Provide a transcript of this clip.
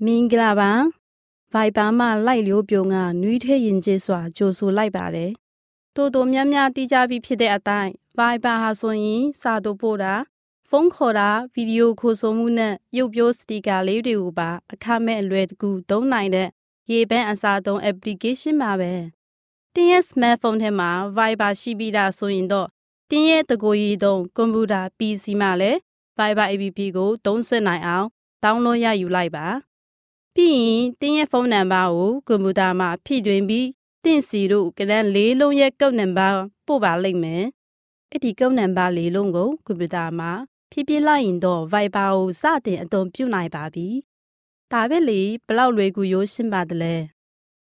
မင်္ဂလာပါဗိုက်ပါမှလိုက်လျိုးပြုံကနွေးထွေးရင်ကျေးစွာကြိုဆိုလိုက်ပါတယ်တိုးများများတီးကြပြီးဖြစ်တဲ့အတိုင်းဗိုက်ပါဟာဆိုရင်စာတို့ပို့တာဖုန်းခေါ်တာဗီဒီယိုခိုဆိုမှုနဲ့ရုပ်ပြောစတီကာလေးတွေကိုပါအခမဲ့အလွယ်တကူသုံးနိုင်တဲ့ရေပန်းအစားသုံး application ပါပဲတင်းရဲ့ smartphone ထဲမှာ Viber ရှိပြီးသားဆိုရင်တော့တင်းရဲ့တကိုယ်ရည်သုံးကွန်ပျူတာ PC မှာလည်း Viber app ကိုသုံးစွဲနိုင်အောင် download ရယူလိုက်ပါပြီးရင်တင်းရဲ့ဖုန်းနံပါတ်ကိုကွန်ပျူတာမှာဖြည့်သွင်းပြီးတင်းစီတို့ကလန်၄လုံးရဲ့ကုတ်နံပါတ်ပို့ပါလိမ့်မယ်အဲ့ဒီကုတ်နံပါတ်၄လုံးကိုကွန်ပျူတာမှာဖြည့်ပြလိုက်ရင်တော့ Viber ကိုစတင်အသုံးပြုနိုင်ပါပြီဒါပဲလေဘလောက်လွယ်ကူရိုးရှင်းပါတလဲ